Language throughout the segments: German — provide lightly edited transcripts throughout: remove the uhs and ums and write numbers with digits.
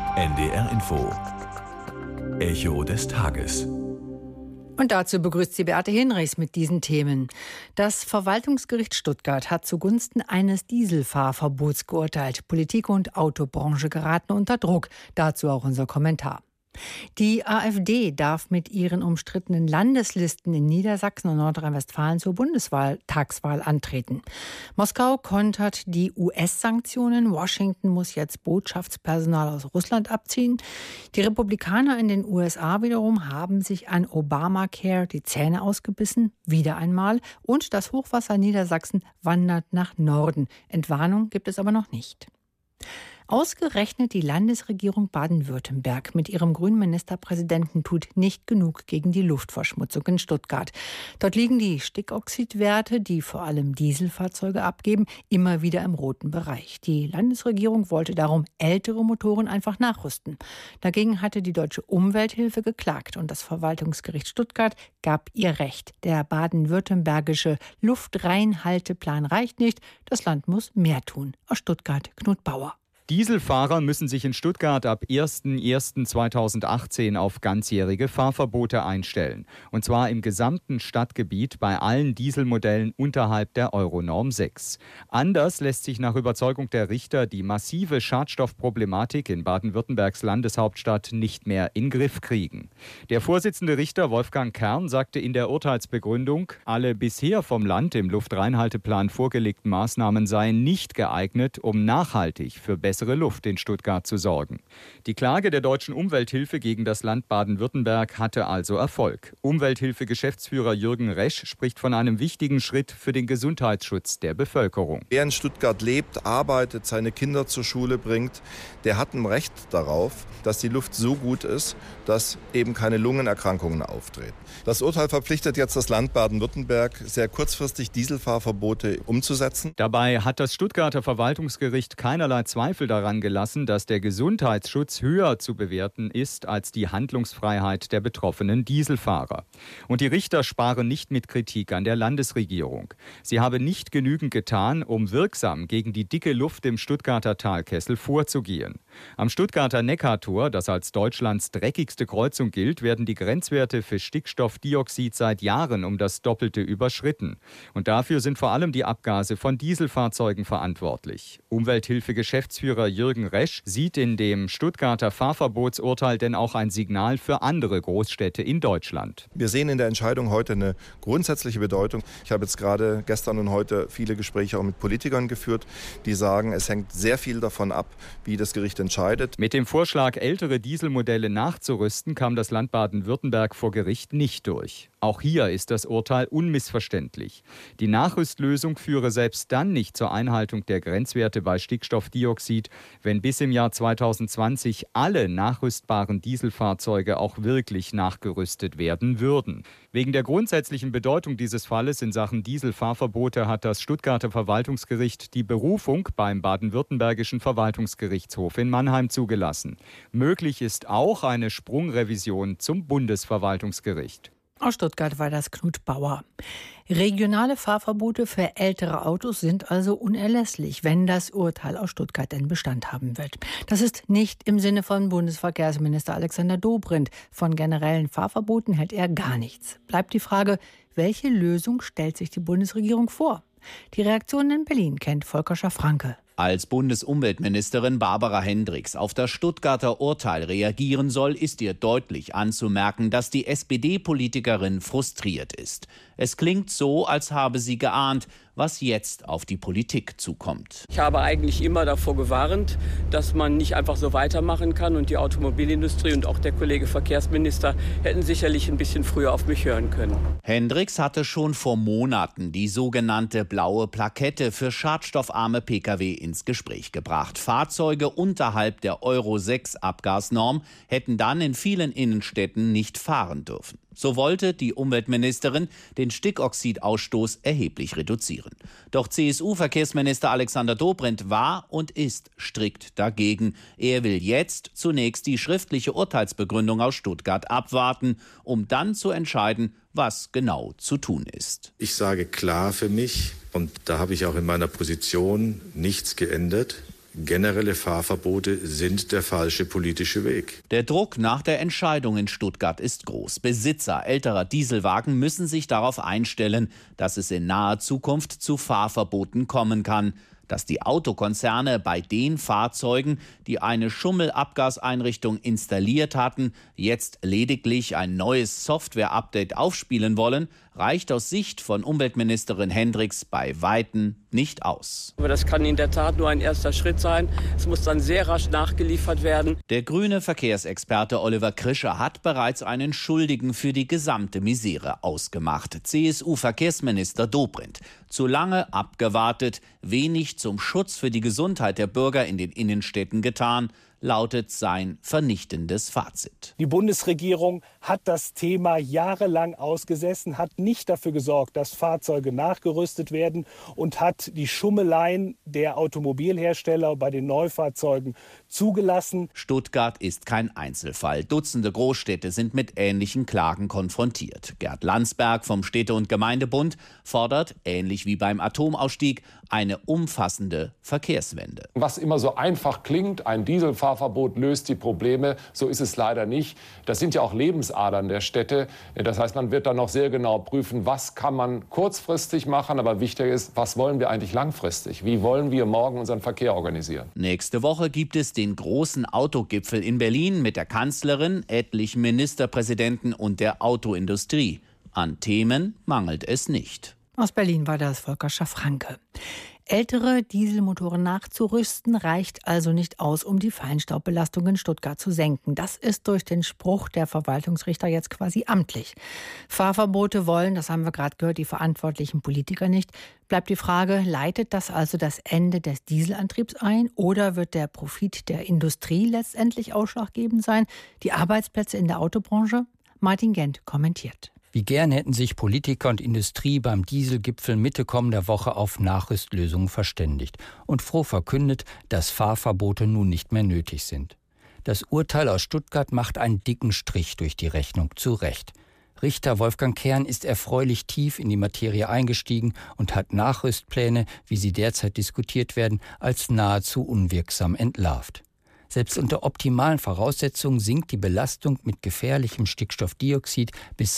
NDR Info. Echo des Tages. Und dazu begrüßt sie Beate Hinrichs mit diesen Themen. Das Verwaltungsgericht Stuttgart hat zugunsten eines Dieselfahrverbots geurteilt. Politik und Autobranche geraten unter Druck. Dazu auch unser Kommentar. Die AfD darf mit ihren umstrittenen Landeslisten in Niedersachsen und Nordrhein-Westfalen zur Bundestagswahl antreten. Moskau kontert die US-Sanktionen. Washington muss jetzt Botschaftspersonal aus Russland abziehen. Die Republikaner in den USA wiederum haben sich an Obamacare die Zähne ausgebissen, wieder einmal. Und das Hochwasser Niedersachsen wandert nach Norden. Entwarnung gibt es aber noch nicht. Ausgerechnet die Landesregierung Baden-Württemberg mit ihrem grünen Ministerpräsidenten tut nicht genug gegen die Luftverschmutzung in Stuttgart. Dort liegen die Stickoxidwerte, die vor allem Dieselfahrzeuge abgeben, immer wieder im roten Bereich. Die Landesregierung wollte darum ältere Motoren einfach nachrüsten. Dagegen hatte die Deutsche Umwelthilfe geklagt und das Verwaltungsgericht Stuttgart gab ihr Recht. Der baden-württembergische Luftreinhalteplan reicht nicht. Das Land muss mehr tun. Aus Stuttgart, Knut Bauer. Dieselfahrer müssen sich in Stuttgart ab 01.01.2018 auf ganzjährige Fahrverbote einstellen. Und zwar im gesamten Stadtgebiet bei allen Dieselmodellen unterhalb der Euronorm 6. Anders lässt sich nach Überzeugung der Richter die massive Schadstoffproblematik in Baden-Württembergs Landeshauptstadt nicht mehr in den Griff kriegen. Der Vorsitzende Richter Wolfgang Kern sagte in der Urteilsbegründung, alle bisher vom Land im Luftreinhalteplan vorgelegten Maßnahmen seien nicht geeignet, um nachhaltig für bessere Luft in Stuttgart zu sorgen. Die Klage der Deutschen Umwelthilfe gegen das Land Baden-Württemberg hatte also Erfolg. Umwelthilfe-Geschäftsführer Jürgen Resch spricht von einem wichtigen Schritt für den Gesundheitsschutz der Bevölkerung. Wer in Stuttgart lebt, arbeitet, seine Kinder zur Schule bringt, der hat ein Recht darauf, dass die Luft so gut ist, dass eben keine Lungenerkrankungen auftreten. Das Urteil verpflichtet jetzt das Land Baden-Württemberg, sehr kurzfristig Dieselfahrverbote umzusetzen. Dabei hat das Stuttgarter Verwaltungsgericht keinerlei Zweifel daran gelassen, dass der Gesundheitsschutz höher zu bewerten ist als die Handlungsfreiheit der betroffenen Dieselfahrer. Und die Richter sparen nicht mit Kritik an der Landesregierung. Sie habe nicht genügend getan, um wirksam gegen die dicke Luft im Stuttgarter Talkessel vorzugehen. Am Stuttgarter Neckartor, das als Deutschlands dreckigste Kreuzung gilt, werden die Grenzwerte für Stickstoffdioxid seit Jahren um das Doppelte überschritten. Und dafür sind vor allem die Abgase von Dieselfahrzeugen verantwortlich. Umwelthilfe-Geschäftsführer Jürgen Resch sieht in dem Stuttgarter Fahrverbotsurteil denn auch ein Signal für andere Großstädte in Deutschland. Wir sehen in der Entscheidung heute eine grundsätzliche Bedeutung. Ich habe jetzt gerade gestern und heute viele Gespräche auch mit Politikern geführt, die sagen, es hängt sehr viel davon ab, wie das Gericht entscheidet. Mit dem Vorschlag, ältere Dieselmodelle nachzurüsten, kam das Land Baden-Württemberg vor Gericht nicht durch. Auch hier ist das Urteil unmissverständlich. Die Nachrüstlösung führe selbst dann nicht zur Einhaltung der Grenzwerte bei Stickstoffdioxid, wenn bis im Jahr 2020 alle nachrüstbaren Dieselfahrzeuge auch wirklich nachgerüstet werden würden. Wegen der grundsätzlichen Bedeutung dieses Falles in Sachen Dieselfahrverbote hat das Stuttgarter Verwaltungsgericht die Berufung beim baden-württembergischen Verwaltungsgerichtshof in Mannheim zugelassen. Möglich ist auch eine Sprungrevision zum Bundesverwaltungsgericht. Aus Stuttgart war das Knut Bauer. Regionale Fahrverbote für ältere Autos sind also unerlässlich, wenn das Urteil aus Stuttgart denn Bestand haben wird. Das ist nicht im Sinne von Bundesverkehrsminister Alexander Dobrindt. Von generellen Fahrverboten hält er gar nichts. Bleibt die Frage, welche Lösung stellt sich die Bundesregierung vor? Die Reaktion in Berlin kennt Volker Schafranke. Als Bundesumweltministerin Barbara Hendricks auf das Stuttgarter Urteil reagieren soll, ist ihr deutlich anzumerken, dass die SPD-Politikerin frustriert ist. Es klingt so, als habe sie geahnt, was jetzt auf die Politik zukommt. Ich habe eigentlich immer davor gewarnt, dass man nicht einfach so weitermachen kann. Und die Automobilindustrie und auch der Kollege Verkehrsminister hätten sicherlich ein bisschen früher auf mich hören können. Hendricks hatte schon vor Monaten die sogenannte blaue Plakette für schadstoffarme Pkw ins Gespräch gebracht. Fahrzeuge unterhalb der Euro 6 Abgasnorm hätten dann in vielen Innenstädten nicht fahren dürfen. So wollte die Umweltministerin den Stickoxidausstoß erheblich reduzieren. Doch CSU-Verkehrsminister Alexander Dobrindt war und ist strikt dagegen. Er will jetzt zunächst die schriftliche Urteilsbegründung aus Stuttgart abwarten, um dann zu entscheiden, was genau zu tun ist. Ich sage klar für mich, und da habe ich auch in meiner Position nichts geändert. generelle Fahrverbote sind der falsche politische Weg. Der Druck nach der Entscheidung in Stuttgart ist groß. Besitzer älterer Dieselwagen müssen sich darauf einstellen, dass es in naher Zukunft zu Fahrverboten kommen kann. Dass die Autokonzerne bei den Fahrzeugen, die eine Schummelabgaseinrichtung installiert hatten, jetzt lediglich ein neues Software-Update aufspielen wollen, reicht aus Sicht von Umweltministerin Hendricks bei Weitem nicht aus. Aber das kann in der Tat nur ein erster Schritt sein. Es muss dann sehr rasch nachgeliefert werden. Der grüne Verkehrsexperte Oliver Krischer hat bereits einen Schuldigen für die gesamte Misere ausgemacht. CSU-Verkehrsminister Dobrindt. Zu lange abgewartet, wenig zum Schutz für die Gesundheit der Bürger in den Innenstädten getan, lautet sein vernichtendes Fazit. Die Bundesregierung hat das Thema jahrelang ausgesessen, hat nicht dafür gesorgt, dass Fahrzeuge nachgerüstet werden und hat die Schummeleien der Automobilhersteller bei den Neufahrzeugen zugelassen. Stuttgart ist kein Einzelfall. Dutzende Großstädte sind mit ähnlichen Klagen konfrontiert. Gerd Landsberg vom Städte- und Gemeindebund fordert, ähnlich wie beim Atomausstieg, eine umfassende Verkehrswende. Was immer so einfach klingt, ein Dieselfahrverbot löst die Probleme, so ist es leider nicht. Das sind ja auch Lebensadern der Städte. Das heißt, man wird dann noch sehr genau prüfen, was kann man kurzfristig machen, aber wichtiger ist, was wollen wir eigentlich langfristig? Wie wollen wir morgen unseren Verkehr organisieren? Nächste Woche gibt es den großen Autogipfel in Berlin mit der Kanzlerin, etlichen Ministerpräsidenten und der Autoindustrie. An Themen mangelt es nicht. Aus Berlin war das Volker Schaffranke. Ältere Dieselmotoren nachzurüsten reicht also nicht aus, um die Feinstaubbelastung in Stuttgart zu senken. Das ist durch den Spruch der Verwaltungsrichter jetzt quasi amtlich. Fahrverbote wollen, das haben wir gerade gehört, die verantwortlichen Politiker nicht. Bleibt die Frage, leitet das also das Ende des Dieselantriebs ein oder wird der Profit der Industrie letztendlich ausschlaggebend sein? Die Arbeitsplätze in der Autobranche? Martin Gent kommentiert. Wie gern hätten sich Politiker und Industrie beim Dieselgipfel Mitte kommender Woche auf Nachrüstlösungen verständigt und froh verkündet, dass Fahrverbote nun nicht mehr nötig sind. Das Urteil aus Stuttgart macht einen dicken Strich durch die Rechnung, zu Recht. Richter Wolfgang Kern ist erfreulich tief in die Materie eingestiegen und hat Nachrüstpläne, wie sie derzeit diskutiert werden, als nahezu unwirksam entlarvt. Selbst unter optimalen Voraussetzungen sinkt die Belastung mit gefährlichem Stickstoffdioxid bis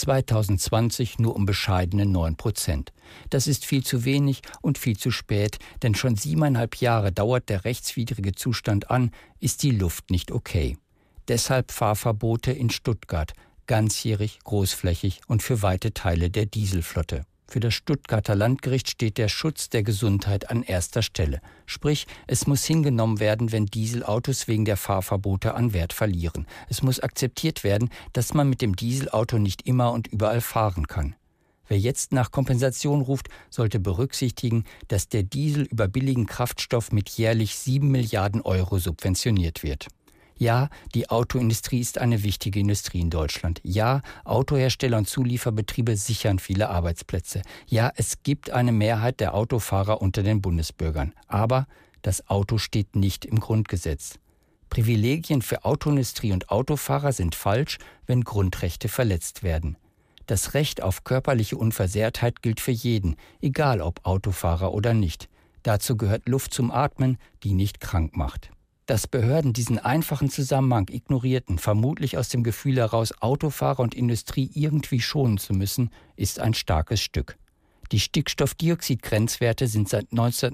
2020 nur um bescheidene 9%. Das ist viel zu wenig und viel zu spät, denn schon 7,5 Jahre dauert der rechtswidrige Zustand an, ist die Luft nicht okay. Deshalb Fahrverbote in Stuttgart, ganzjährig, großflächig und für weite Teile der Dieselflotte. Für das Stuttgarter Landgericht steht der Schutz der Gesundheit an erster Stelle. Sprich, es muss hingenommen werden, wenn Dieselautos wegen der Fahrverbote an Wert verlieren. Es muss akzeptiert werden, dass man mit dem Dieselauto nicht immer und überall fahren kann. Wer jetzt nach Kompensation ruft, sollte berücksichtigen, dass der Diesel über billigen Kraftstoff mit jährlich 7 Milliarden Euro subventioniert wird. Ja, die Autoindustrie ist eine wichtige Industrie in Deutschland. Ja, Autohersteller und Zulieferbetriebe sichern viele Arbeitsplätze. Ja, es gibt eine Mehrheit der Autofahrer unter den Bundesbürgern. Aber das Auto steht nicht im Grundgesetz. Privilegien für Autoindustrie und Autofahrer sind falsch, wenn Grundrechte verletzt werden. Das Recht auf körperliche Unversehrtheit gilt für jeden, egal ob Autofahrer oder nicht. Dazu gehört Luft zum Atmen, die nicht krank macht. Dass Behörden diesen einfachen Zusammenhang ignorierten, vermutlich aus dem Gefühl heraus, Autofahrer und Industrie irgendwie schonen zu müssen, ist ein starkes Stück. Die Stickstoffdioxid-Grenzwerte sind seit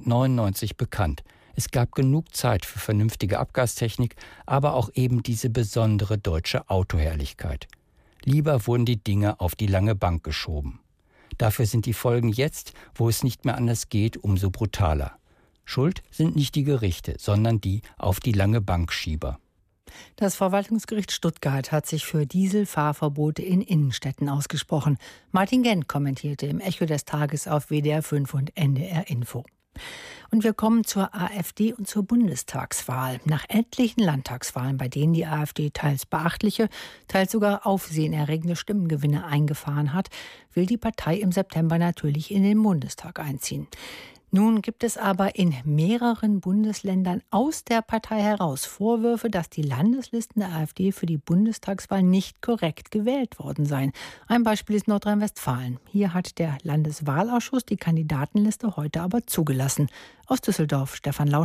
1999 bekannt. Es gab genug Zeit für vernünftige Abgastechnik, aber auch eben diese besondere deutsche Autoherrlichkeit. Lieber wurden die Dinge auf die lange Bank geschoben. Dafür sind die Folgen jetzt, wo es nicht mehr anders geht, umso brutaler. Schuld sind nicht die Gerichte, sondern die auf die lange Bank Schieber. Das Verwaltungsgericht Stuttgart hat sich für Dieselfahrverbote in Innenstädten ausgesprochen. Martin Gent kommentierte im Echo des Tages auf WDR 5 und NDR Info. Und wir kommen zur AfD und zur Bundestagswahl. Nach etlichen Landtagswahlen, bei denen die AfD teils beachtliche, teils sogar aufsehenerregende Stimmengewinne eingefahren hat, will die Partei im September natürlich in den Bundestag einziehen. Nun gibt es aber in mehreren Bundesländern aus der Partei heraus Vorwürfe, dass die Landeslisten der AfD für die Bundestagswahl nicht korrekt gewählt worden seien. Ein Beispiel ist Nordrhein-Westfalen. Hier hat der Landeswahlausschuss die Kandidatenliste heute aber zugelassen. Aus Düsseldorf Stefan Lauscher.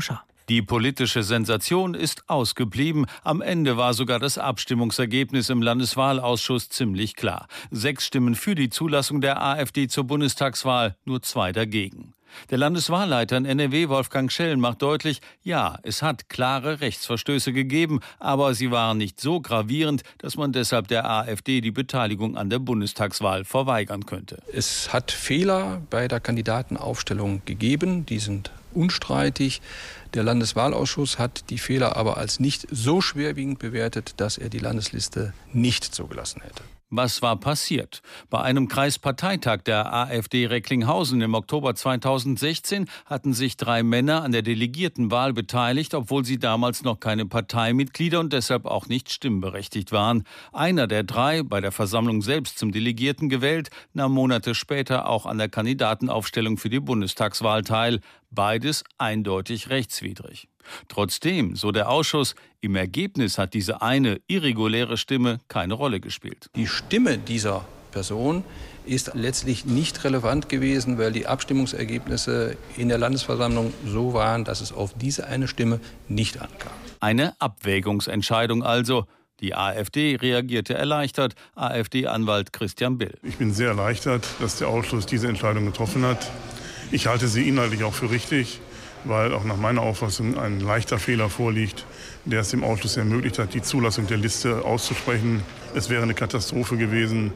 Die politische Sensation ist ausgeblieben. Am Ende war sogar das Abstimmungsergebnis im Landeswahlausschuss ziemlich klar. 6 Stimmen für die Zulassung der AfD zur Bundestagswahl, nur 2 dagegen. Der Landeswahlleiter in NRW, Wolfgang Schellen, macht deutlich, ja, es hat klare Rechtsverstöße gegeben, aber sie waren nicht so gravierend, dass man deshalb der AfD die Beteiligung an der Bundestagswahl verweigern könnte. Es hat Fehler bei der Kandidatenaufstellung gegeben, die sind unstreitig. Der Landeswahlausschuss hat die Fehler aber als nicht so schwerwiegend bewertet, dass er die Landesliste nicht zugelassen hätte. Was war passiert? Bei einem Kreisparteitag der AfD Recklinghausen im Oktober 2016 hatten sich 3 Männer an der Delegiertenwahl beteiligt, obwohl sie damals noch keine Parteimitglieder und deshalb auch nicht stimmberechtigt waren. Einer der 3, bei der Versammlung selbst zum Delegierten gewählt, nahm Monate später auch an der Kandidatenaufstellung für die Bundestagswahl teil. Beides eindeutig rechtswidrig. Trotzdem, so der Ausschuss, im Ergebnis hat diese eine irreguläre Stimme keine Rolle gespielt. Die Stimme dieser Person ist letztlich nicht relevant gewesen, weil die Abstimmungsergebnisse in der Landesversammlung so waren, dass es auf diese eine Stimme nicht ankam. Eine Abwägungsentscheidung also. Die AfD reagierte erleichtert. AfD-Anwalt Christian Bill. Ich bin sehr erleichtert, dass der Ausschuss diese Entscheidung getroffen hat. Ich halte sie inhaltlich auch für richtig, weil auch nach meiner Auffassung ein leichter Fehler vorliegt, der es dem Ausschuss ermöglicht hat, die Zulassung der Liste auszusprechen. Es wäre eine Katastrophe gewesen,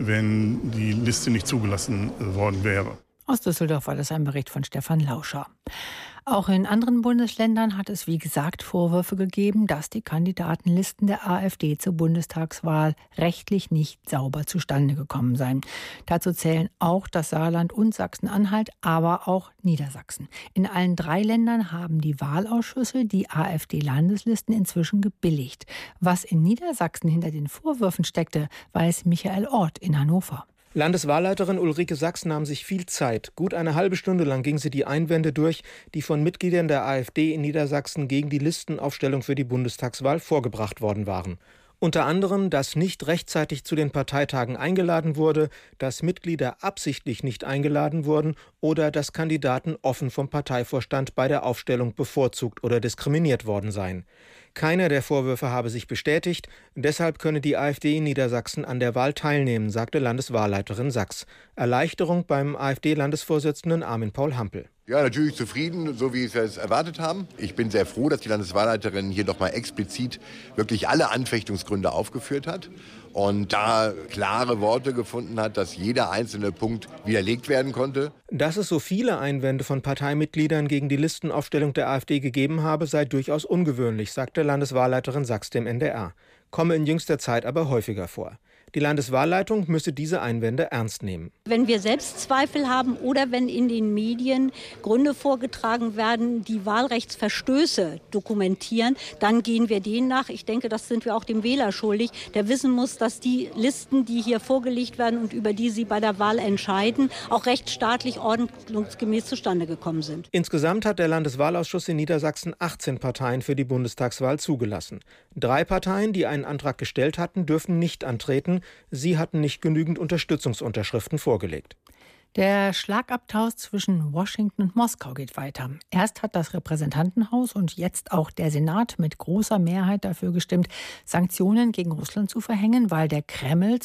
wenn die Liste nicht zugelassen worden wäre. Aus Düsseldorf war das ein Bericht von Stefan Lauscher. Auch in anderen Bundesländern hat es, wie gesagt, Vorwürfe gegeben, dass die Kandidatenlisten der AfD zur Bundestagswahl rechtlich nicht sauber zustande gekommen seien. Dazu zählen auch das Saarland und Sachsen-Anhalt, aber auch Niedersachsen. In allen 3 Ländern haben die Wahlausschüsse die AfD-Landeslisten inzwischen gebilligt. Was in Niedersachsen hinter den Vorwürfen steckte, weiß Michael Orth in Hannover. Landeswahlleiterin Ulrike Sachs nahm sich viel Zeit. Gut eine halbe Stunde lang ging sie die Einwände durch, die von Mitgliedern der AfD in Niedersachsen gegen die Listenaufstellung für die Bundestagswahl vorgebracht worden waren. Unter anderem, dass nicht rechtzeitig zu den Parteitagen eingeladen wurde, dass Mitglieder absichtlich nicht eingeladen wurden oder dass Kandidaten offen vom Parteivorstand bei der Aufstellung bevorzugt oder diskriminiert worden seien. Keiner der Vorwürfe habe sich bestätigt, deshalb könne die AfD in Niedersachsen an der Wahl teilnehmen, sagte Landeswahlleiterin Sachs. Erleichterung beim AfD-Landesvorsitzenden Armin Paul Hampel. Ja, natürlich zufrieden, so wie wir es erwartet haben. Ich bin sehr froh, dass die Landeswahlleiterin hier nochmal explizit wirklich alle Anfechtungsgründe aufgeführt hat und da klare Worte gefunden hat, dass jeder einzelne Punkt widerlegt werden konnte. Dass es so viele Einwände von Parteimitgliedern gegen die Listenaufstellung der AfD gegeben habe, sei durchaus ungewöhnlich, sagte Landeswahlleiterin Sachs dem NDR. Komme in jüngster Zeit aber häufiger vor. Die Landeswahlleitung müsse diese Einwände ernst nehmen. Wenn wir Selbstzweifel haben oder wenn in den Medien Gründe vorgetragen werden, die Wahlrechtsverstöße dokumentieren, dann gehen wir denen nach. Ich denke, das sind wir auch dem Wähler schuldig, der wissen muss, dass die Listen, die hier vorgelegt werden und über die sie bei der Wahl entscheiden, auch rechtsstaatlich ordnungsgemäß zustande gekommen sind. Insgesamt hat der Landeswahlausschuss in Niedersachsen 18 Parteien für die Bundestagswahl zugelassen. 3 Parteien, die einen Antrag gestellt hatten, dürfen nicht antreten. Sie hatten nicht genügend Unterstützungsunterschriften vorgelegt. Der Schlagabtausch zwischen Washington und Moskau geht weiter. Erst hat das Repräsentantenhaus und jetzt auch der Senat mit großer Mehrheit dafür gestimmt, Sanktionen gegen Russland zu verhängen, weil der Kreml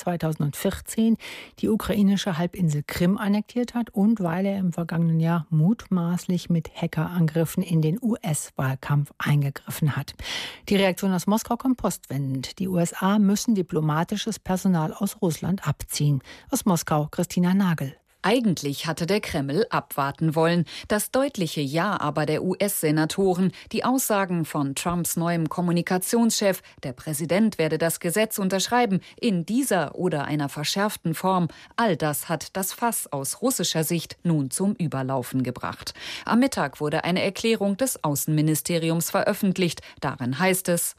2014 die ukrainische Halbinsel Krim annektiert hat und weil er im vergangenen Jahr mutmaßlich mit Hackerangriffen in den US-Wahlkampf eingegriffen hat. Die Reaktion aus Moskau kommt postwendend. Die USA müssen diplomatisches Personal aus Russland abziehen. Aus Moskau Christina Nagel. Eigentlich hatte der Kreml abwarten wollen. Das deutliche Ja aber der US-Senatoren, die Aussagen von Trumps neuem Kommunikationschef, der Präsident werde das Gesetz unterschreiben, in dieser oder einer verschärften Form, all das hat das Fass aus russischer Sicht nun zum Überlaufen gebracht. Am Mittag wurde eine Erklärung des Außenministeriums veröffentlicht. Darin heißt es: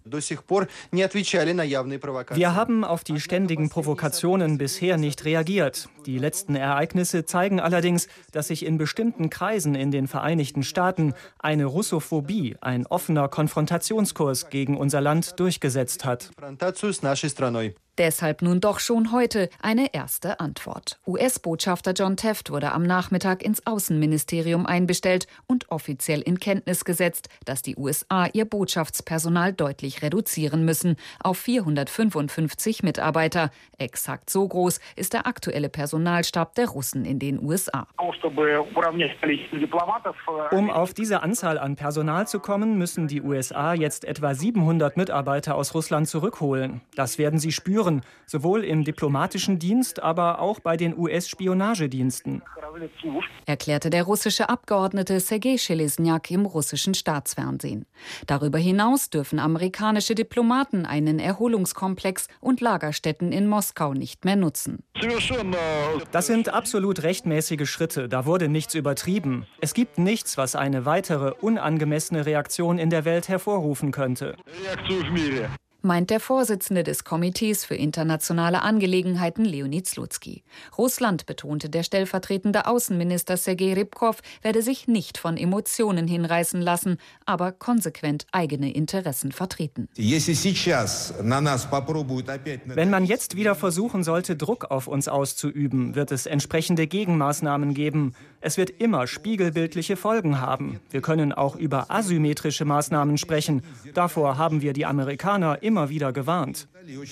Wir haben auf die ständigen Provokationen bisher nicht reagiert. Die letzten Ereignisse zeigen allerdings, dass sich in bestimmten Kreisen in den Vereinigten Staaten eine Russophobie, ein offener Konfrontationskurs gegen unser Land durchgesetzt hat. Deshalb nun doch schon heute eine erste Antwort. US-Botschafter John Taft wurde am Nachmittag ins Außenministerium einbestellt und offiziell in Kenntnis gesetzt, dass die USA ihr Botschaftspersonal deutlich reduzieren müssen auf 455 Mitarbeiter. Exakt so groß ist der aktuelle Personalstab der Russen in den USA. Um auf diese Anzahl an Personal zu kommen, müssen die USA jetzt etwa 700 Mitarbeiter aus Russland zurückholen. Das werden sie spüren. Sowohl im diplomatischen Dienst, aber auch bei den US-Spionagediensten, erklärte der russische Abgeordnete Sergei Schelesnyak im russischen Staatsfernsehen. Darüber hinaus dürfen amerikanische Diplomaten einen Erholungskomplex und Lagerstätten in Moskau nicht mehr nutzen. Das sind absolut rechtmäßige Schritte, da wurde nichts übertrieben. Es gibt nichts, was eine weitere unangemessene Reaktion in der Welt hervorrufen könnte. Meint der Vorsitzende des Komitees für internationale Angelegenheiten Leonid Slutsky. Russland, betonte der stellvertretende Außenminister Sergei Rybkov, werde sich nicht von Emotionen hinreißen lassen, aber konsequent eigene Interessen vertreten. Wenn man jetzt wieder versuchen sollte, Druck auf uns auszuüben, wird es entsprechende Gegenmaßnahmen geben. Es wird immer spiegelbildliche Folgen haben. Wir können auch über asymmetrische Maßnahmen sprechen. Davor haben wir die Amerikaner immer wieder gewarnt.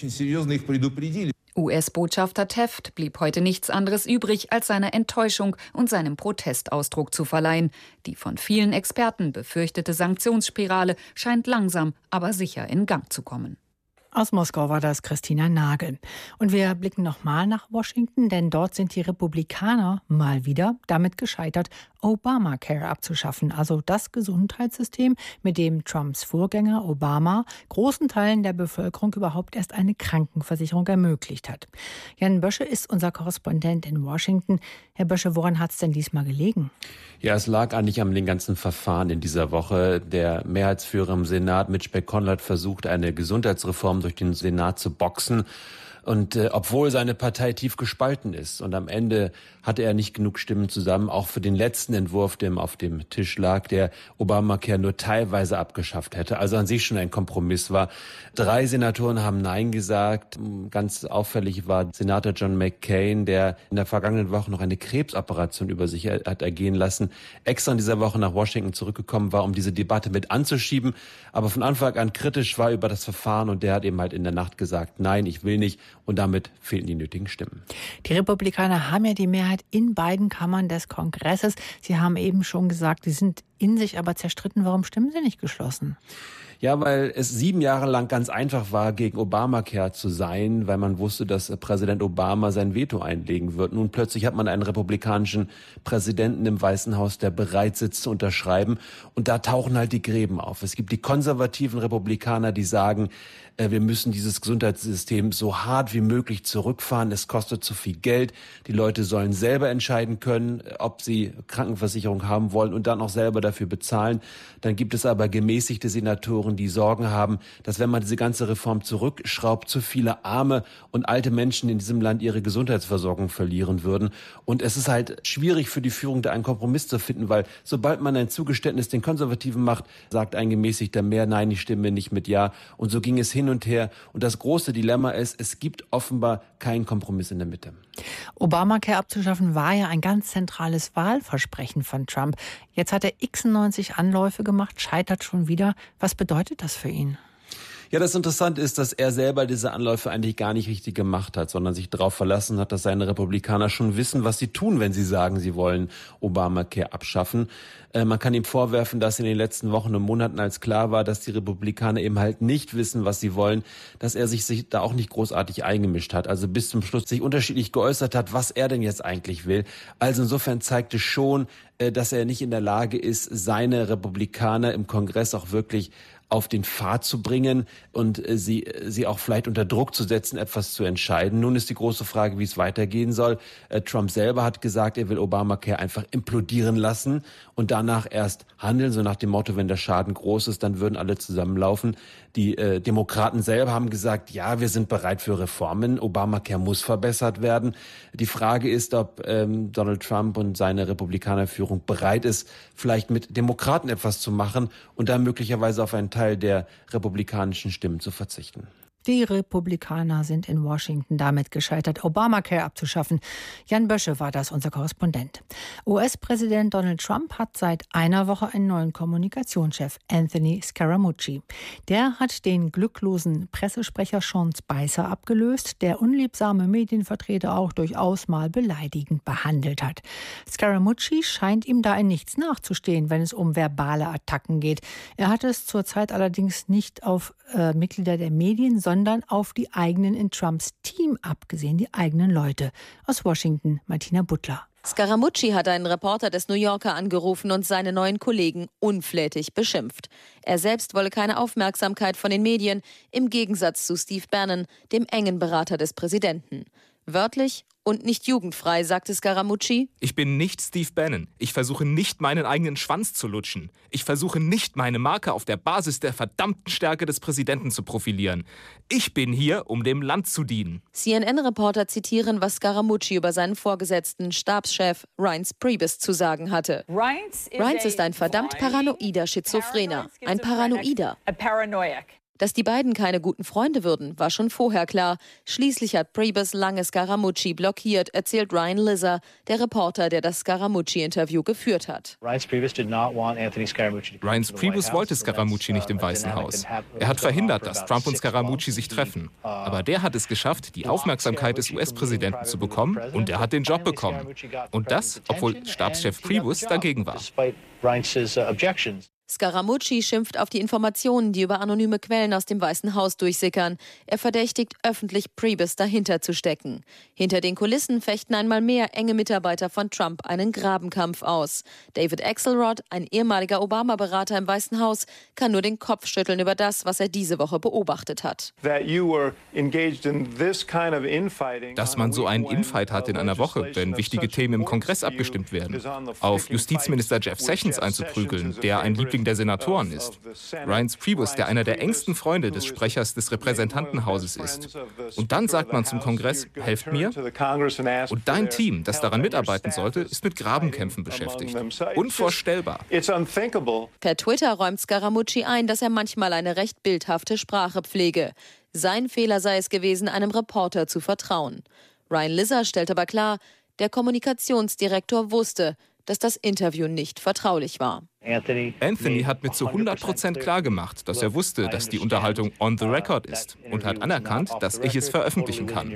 US-Botschafter Taft blieb heute nichts anderes übrig, als seiner Enttäuschung und seinem Protest Ausdruck zu verleihen. Die von vielen Experten befürchtete Sanktionsspirale scheint langsam, aber sicher in Gang zu kommen. Aus Moskau war das Christina Nagel. Und wir blicken nochmal nach Washington, denn dort sind die Republikaner mal wieder damit gescheitert, Obamacare abzuschaffen, also das Gesundheitssystem, mit dem Trumps Vorgänger Obama großen Teilen der Bevölkerung überhaupt erst eine Krankenversicherung ermöglicht hat. Jan Bösche ist unser Korrespondent in Washington. Herr Bösche, woran hat es denn diesmal gelegen? Ja, es lag eigentlich an den ganzen Verfahren in dieser Woche. Der Mehrheitsführer im Senat, Mitch McConnell, hat versucht, eine Gesundheitsreform durch den Senat zu boxen. Und obwohl seine Partei tief gespalten ist und am Ende hatte er nicht genug Stimmen zusammen, auch für den letzten Entwurf, der auf dem Tisch lag, der Obamacare nur teilweise abgeschafft hätte, also an sich schon ein Kompromiss war. 3 Senatoren haben Nein gesagt. Ganz auffällig war Senator John McCain, der in der vergangenen Woche noch eine Krebsoperation über sich hat ergehen lassen, extra in dieser Woche nach Washington zurückgekommen war, um diese Debatte mit anzuschieben, aber von Anfang an kritisch war über das Verfahren und der hat eben halt in der Nacht gesagt, nein, ich will nicht. Und damit fehlten die nötigen Stimmen. Die Republikaner haben ja die Mehrheit in beiden Kammern des Kongresses. Sie haben eben schon gesagt, sie sind in sich aber zerstritten. Warum stimmen sie nicht geschlossen? Ja, weil es 7 Jahre lang ganz einfach war, gegen Obamacare zu sein, weil man wusste, dass Präsident Obama sein Veto einlegen wird. Nun plötzlich hat man einen republikanischen Präsidenten im Weißen Haus, der bereit sitzt zu unterschreiben. Und da tauchen halt die Gräben auf. Es gibt die konservativen Republikaner, die sagen, wir müssen dieses Gesundheitssystem so hart wie möglich zurückfahren. Es kostet zu viel Geld. Die Leute sollen selber entscheiden können, ob sie Krankenversicherung haben wollen und dann auch selber dafür bezahlen. Dann gibt es aber gemäßigte Senatoren, die Sorgen haben, dass wenn man diese ganze Reform zurückschraubt, zu viele arme und alte Menschen in diesem Land ihre Gesundheitsversorgung verlieren würden. Und es ist halt schwierig für die Führung, da einen Kompromiss zu finden, weil sobald man ein Zugeständnis den Konservativen macht, sagt ein gemäßigter mehr, nein, ich stimme nicht mit Ja. Und so ging es hin und her. Und das große Dilemma ist, es gibt offenbar keinen Kompromiss in der Mitte. Obamacare abzuschaffen war ja ein ganz zentrales Wahlversprechen von Trump. Jetzt hat er 90 Anläufe gemacht, scheitert schon wieder. Was bedeutet das für ihn? Ja, das Interessante ist, dass er selber diese Anläufe eigentlich gar nicht richtig gemacht hat, sondern sich darauf verlassen hat, dass seine Republikaner schon wissen, was sie tun, wenn sie sagen, sie wollen Obamacare abschaffen. Man kann ihm vorwerfen, dass in den letzten Wochen und Monaten, als klar war, dass die Republikaner eben halt nicht wissen, was sie wollen, dass er sich da auch nicht großartig eingemischt hat. Also bis zum Schluss sich unterschiedlich geäußert hat, was er denn jetzt eigentlich will. Also insofern zeigte schon, dass er nicht in der Lage ist, seine Republikaner im Kongress auch wirklich auf den Pfad zu bringen und sie auch vielleicht unter Druck zu setzen, etwas zu entscheiden. Nun ist die große Frage, wie es weitergehen soll. Trump selber hat gesagt, er will Obamacare einfach implodieren lassen und danach erst handeln, so nach dem Motto, wenn der Schaden groß ist, dann würden alle zusammenlaufen. Die Demokraten selber haben gesagt, ja, wir sind bereit für Reformen. Obamacare muss verbessert werden. Die Frage ist, ob Donald Trump und seine Republikanerführung bereit ist, vielleicht mit Demokraten etwas zu machen und dann möglicherweise auf einen Teil der republikanischen Stimmen zu verzichten. Die Republikaner sind in Washington damit gescheitert, Obamacare abzuschaffen. Jan Bösche war das, unser Korrespondent. US-Präsident Donald Trump hat seit einer Woche einen neuen Kommunikationschef, Anthony Scaramucci. Der hat den glücklosen Pressesprecher Sean Spicer abgelöst, der unliebsame Medienvertreter auch durchaus mal beleidigend behandelt hat. Scaramucci scheint ihm da in nichts nachzustehen, wenn es um verbale Attacken geht. Er hat es zurzeit allerdings nicht auf Mitglieder der Medien, sondern auf die eigenen in Trumps Team abgesehen, die eigenen Leute. Aus Washington, Martina Butler. Scaramucci hat einen Reporter des New Yorker angerufen und seine neuen Kollegen unflätig beschimpft. Er selbst wolle keine Aufmerksamkeit von den Medien, im Gegensatz zu Steve Bannon, dem engen Berater des Präsidenten. Wörtlich und nicht jugendfrei, sagte Scaramucci. Ich bin nicht Steve Bannon. Ich versuche nicht, meinen eigenen Schwanz zu lutschen. Ich versuche nicht, meine Marke auf der Basis der verdammten Stärke des Präsidenten zu profilieren. Ich bin hier, um dem Land zu dienen. CNN-Reporter zitieren, was Scaramucci über seinen Vorgesetzten Stabschef Reince Priebus zu sagen hatte. Reince ist ein verdammt paranoider Schizophrener. Ein Paranoider. Dass die beiden keine guten Freunde würden, war schon vorher klar. Schließlich hat Priebus lange Scaramucci blockiert, erzählt Ryan Lizzer, der Reporter, der das Scaramucci-Interview geführt hat. Reince Priebus wollte Scaramucci nicht im Weißen Haus. Er hat verhindert, dass Trump und Scaramucci sich treffen. Aber der hat es geschafft, die Aufmerksamkeit des US-Präsidenten zu bekommen, und er hat den Job bekommen. Und das, obwohl Stabschef Priebus dagegen war. Scaramucci schimpft auf die Informationen, die über anonyme Quellen aus dem Weißen Haus durchsickern. Er verdächtigt öffentlich, Priebus dahinter zu stecken. Hinter den Kulissen fechten einmal mehr enge Mitarbeiter von Trump einen Grabenkampf aus. David Axelrod, ein ehemaliger Obama-Berater im Weißen Haus, kann nur den Kopf schütteln über das, was er diese Woche beobachtet hat. Dass man so einen Infight hat in einer Woche, wenn wichtige Themen im Kongress abgestimmt werden. Auf Justizminister Jeff Sessions einzuprügeln, der ein Liebling der Senatoren ist. Reince Priebus, der einer der engsten Freunde des Sprechers des Repräsentantenhauses ist. Und dann sagt man zum Kongress, helft mir. Und dein Team, das daran mitarbeiten sollte, ist mit Grabenkämpfen beschäftigt. Unvorstellbar. Per Twitter räumt Scaramucci ein, dass er manchmal eine recht bildhafte Sprache pflege. Sein Fehler sei es gewesen, einem Reporter zu vertrauen. Ryan Lizzer stellt aber klar, der Kommunikationsdirektor wusste, dass das Interview nicht vertraulich war. Anthony hat mir zu 100% klargemacht, dass er wusste, dass die Unterhaltung on the record ist, und hat anerkannt, dass ich es veröffentlichen kann.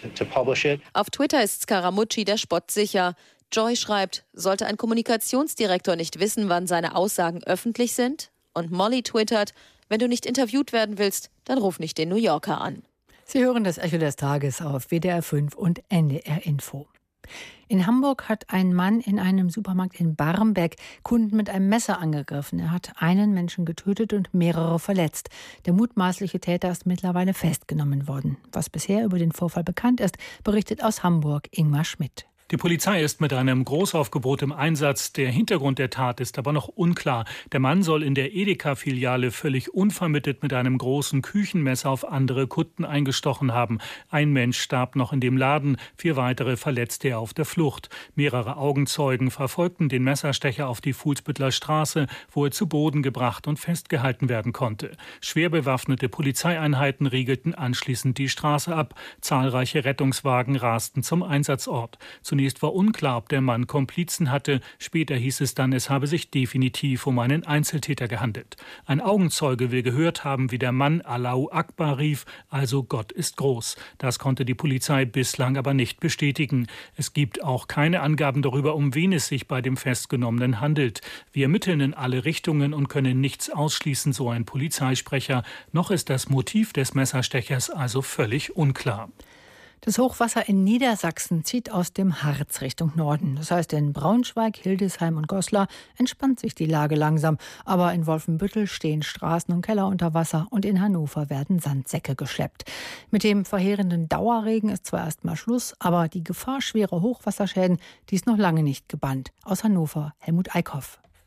Auf Twitter ist Scaramucci der Spott sicher. Joy schreibt, sollte ein Kommunikationsdirektor nicht wissen, wann seine Aussagen öffentlich sind? Und Molly twittert, wenn du nicht interviewt werden willst, dann ruf nicht den New Yorker an. Sie hören das Echo des Tages auf WDR 5 und NDR Info. In Hamburg hat ein Mann in einem Supermarkt in Barmbek Kunden mit einem Messer angegriffen. Er hat einen Menschen getötet und mehrere verletzt. Der mutmaßliche Täter ist mittlerweile festgenommen worden. Was bisher über den Vorfall bekannt ist, berichtet aus Hamburg Ingmar Schmidt. Die Polizei ist mit einem Großaufgebot im Einsatz. Der Hintergrund der Tat ist aber noch unklar. Der Mann soll in der Edeka-Filiale völlig unvermittelt mit einem großen Küchenmesser auf andere Kunden eingestochen haben. Ein Mensch starb noch in dem Laden, 4 weitere verletzte er auf der Flucht. Mehrere Augenzeugen verfolgten den Messerstecher auf die Fuhlsbüttler Straße, wo er zu Boden gebracht und festgehalten werden konnte. Schwer bewaffnete Polizeieinheiten riegelten anschließend die Straße ab. Zahlreiche Rettungswagen rasten zum Einsatzort. Zunächst war unklar, ob der Mann Komplizen hatte. Später hieß es dann, es habe sich definitiv um einen Einzeltäter gehandelt. Ein Augenzeuge will gehört haben, wie der Mann Allahu Akbar rief, also Gott ist groß. Das konnte die Polizei bislang aber nicht bestätigen. Es gibt auch keine Angaben darüber, um wen es sich bei dem Festgenommenen handelt. Wir ermitteln in alle Richtungen und können nichts ausschließen, so ein Polizeisprecher. Noch ist das Motiv des Messerstechers also völlig unklar. Das Hochwasser in Niedersachsen zieht aus dem Harz Richtung Norden. Das heißt, in Braunschweig, Hildesheim und Goslar entspannt sich die Lage langsam. Aber in Wolfenbüttel stehen Straßen und Keller unter Wasser und in Hannover werden Sandsäcke geschleppt. Mit dem verheerenden Dauerregen ist zwar erstmal Schluss, aber die Gefahr schwerer Hochwasserschäden, die ist noch lange nicht gebannt. Aus Hannover, Helmut Eickhoff.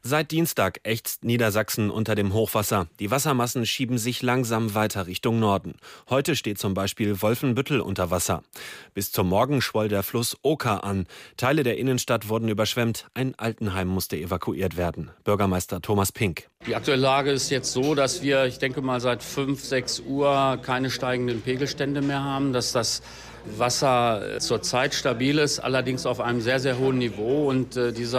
Seit Dienstag ächzt Niedersachsen unter dem Hochwasser. Die Wassermassen schieben sich langsam weiter Richtung Norden. Heute steht zum Beispiel Wolfenbüttel unter Wasser. Bis zum Morgen schwoll der Fluss Oker an. Teile der Innenstadt wurden überschwemmt. Ein Altenheim musste evakuiert werden. Bürgermeister Thomas Pink. Die aktuelle Lage ist jetzt so, dass wir, ich denke mal, seit 5, 6 Uhr keine steigenden Pegelstände mehr haben, dass das Wasser zurzeit stabil ist, allerdings auf einem sehr, sehr hohen Niveau. Und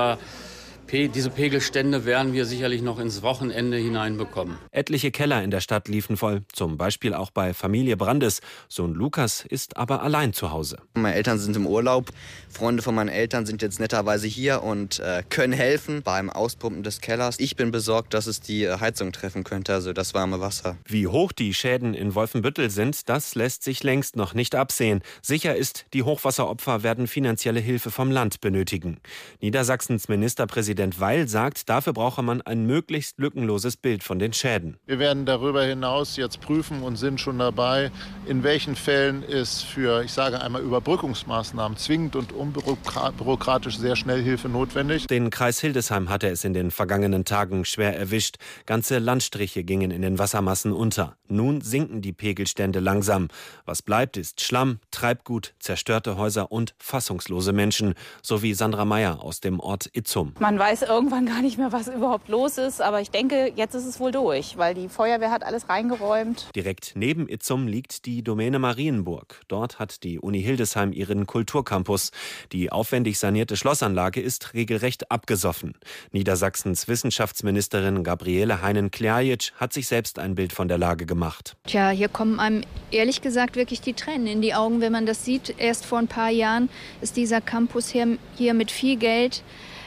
diese Pegelstände werden wir sicherlich noch ins Wochenende hineinbekommen. Etliche Keller in der Stadt liefen voll, zum Beispiel auch bei Familie Brandes. Sohn Lukas ist aber allein zu Hause. Meine Eltern sind im Urlaub. Freunde von meinen Eltern sind jetzt netterweise hier und können helfen beim Auspumpen des Kellers. Ich bin besorgt, dass es die Heizung treffen könnte, also das warme Wasser. Wie hoch die Schäden in Wolfenbüttel sind, das lässt sich längst noch nicht absehen. Sicher ist, die Hochwasseropfer werden finanzielle Hilfe vom Land benötigen. Niedersachsens Ministerpräsident Weil sagt, dafür brauche man ein möglichst lückenloses Bild von den Schäden. Wir werden darüber hinaus jetzt prüfen und sind schon dabei, in welchen Fällen ist für, ich sage einmal, Überbrückungsmaßnahmen zwingend und unbürokratisch sehr schnell Hilfe notwendig. Den Kreis Hildesheim hatte es in den vergangenen Tagen schwer erwischt. Ganze Landstriche gingen in den Wassermassen unter. Nun sinken die Pegelstände langsam. Was bleibt, ist Schlamm, Treibgut, zerstörte Häuser und fassungslose Menschen, so wie Sandra Meyer aus dem Ort Itzum. Man weiß irgendwann gar nicht mehr, was überhaupt los ist, aber ich denke, jetzt ist es wohl durch, weil die Feuerwehr hat alles reingeräumt. Direkt neben Itzum liegt die Domäne Marienburg. Dort hat die Uni Hildesheim ihren Kulturcampus. Die aufwendig sanierte Schlossanlage ist regelrecht abgesoffen. Niedersachsens Wissenschaftsministerin Gabriele Heinen-Kljajic hat sich selbst ein Bild von der Lage gemacht. Tja, hier kommen einem ehrlich gesagt wirklich die Tränen in die Augen, wenn man das sieht. Erst vor ein paar Jahren ist dieser Campus hier mit viel Geld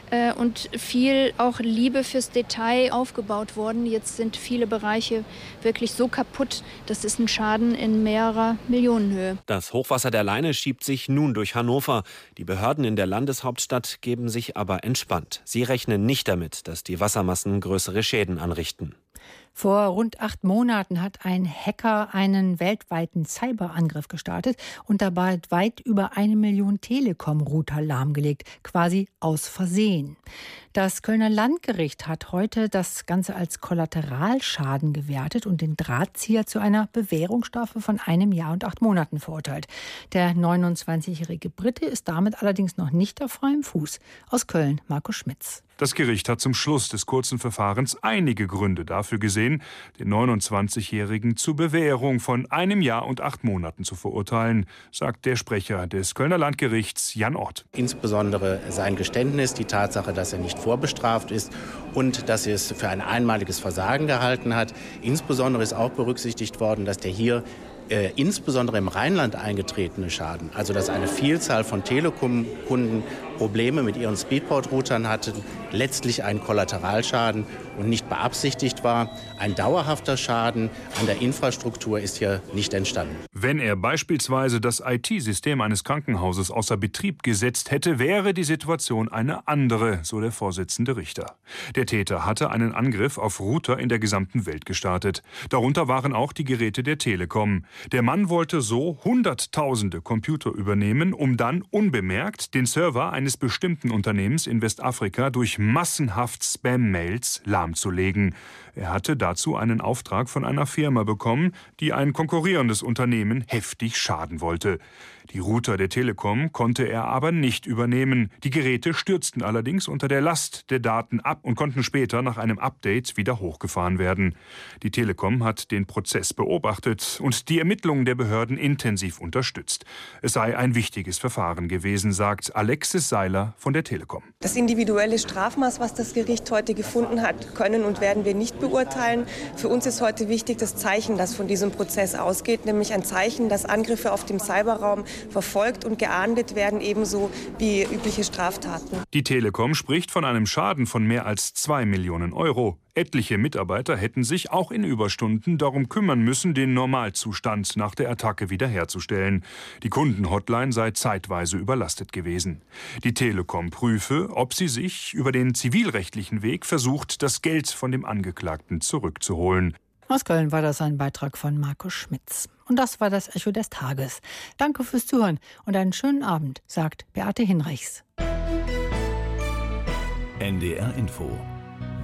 und viel auch Liebe fürs Detail aufgebaut worden. Jetzt sind viele Bereiche wirklich so kaputt, das ist ein Schaden in mehrerer Millionenhöhe. Das Hochwasser der Leine schiebt sich nun durch Hannover. Die Behörden in der Landeshauptstadt geben sich aber entspannt. Sie rechnen nicht damit, dass die Wassermassen größere Schäden anrichten. Vor rund 8 Monaten hat ein Hacker einen weltweiten Cyberangriff gestartet und dabei weit über 1 Million Telekom-Router lahmgelegt, quasi aus Versehen. Das Kölner Landgericht hat heute das Ganze als Kollateralschaden gewertet und den Drahtzieher zu einer Bewährungsstrafe von 1 Jahr und 8 Monaten verurteilt. Der 29-jährige Brite ist damit allerdings noch nicht auf freiem Fuß. Aus Köln, Markus Schmitz. Das Gericht hat zum Schluss des kurzen Verfahrens einige Gründe dafür gesehen, den 29-Jährigen zur Bewährung von 1 Jahr und 8 Monaten zu verurteilen, sagt der Sprecher des Kölner Landgerichts Jan Ott. Insbesondere sein Geständnis, die Tatsache, dass er nicht vorbestraft ist und dass er es für ein einmaliges Versagen gehalten hat. Insbesondere ist auch berücksichtigt worden, dass der hier insbesondere im Rheinland eingetretene Schaden, also dass eine Vielzahl von Telekom-Kunden Probleme mit ihren Speedport-Routern hatten, letztlich ein Kollateralschaden und nicht beabsichtigt war. Ein dauerhafter Schaden an der Infrastruktur ist hier nicht entstanden. Wenn er beispielsweise das IT-System eines Krankenhauses außer Betrieb gesetzt hätte, wäre die Situation eine andere, so der Vorsitzende Richter. Der Täter hatte einen Angriff auf Router in der gesamten Welt gestartet. Darunter waren auch die Geräte der Telekom. Der Mann wollte so Hunderttausende Computer übernehmen, um dann unbemerkt den Server eines bestimmten Unternehmens in Westafrika durch massenhaft Spam-Mails lahmzulegen. Er hatte dazu einen Auftrag von einer Firma bekommen, die ein konkurrierendes Unternehmen heftig schaden wollte. Die Router der Telekom konnte er aber nicht übernehmen. Die Geräte stürzten allerdings unter der Last der Daten ab und konnten später nach einem Update wieder hochgefahren werden. Die Telekom hat den Prozess beobachtet und die Ermittlungen der Behörden intensiv unterstützt. Es sei ein wichtiges Verfahren gewesen, sagt Alexis Seiler von der Telekom. Das individuelle Strafmaß, was das Gericht heute gefunden hat, können und werden wir nicht beurteilen. Für uns ist heute wichtig das Zeichen, das von diesem Prozess ausgeht, nämlich ein Zeichen, dass Angriffe auf dem Cyberraum verfolgt und geahndet werden, ebenso wie übliche Straftaten. Die Telekom spricht von einem Schaden von mehr als 2 Millionen Euro. Etliche Mitarbeiter hätten sich auch in Überstunden darum kümmern müssen, den Normalzustand nach der Attacke wiederherzustellen. Die Kundenhotline sei zeitweise überlastet gewesen. Die Telekom prüfe, ob sie sich über den zivilrechtlichen Weg versucht, das Geld von dem Angeklagten zurückzuholen. Aus Köln war das ein Beitrag von Markus Schmitz. Und das war das Echo des Tages. Danke fürs Zuhören und einen schönen Abend, sagt Beate Hinrichs. NDR Info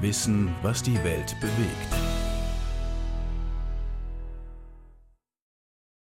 Wissen, was die Welt bewegt.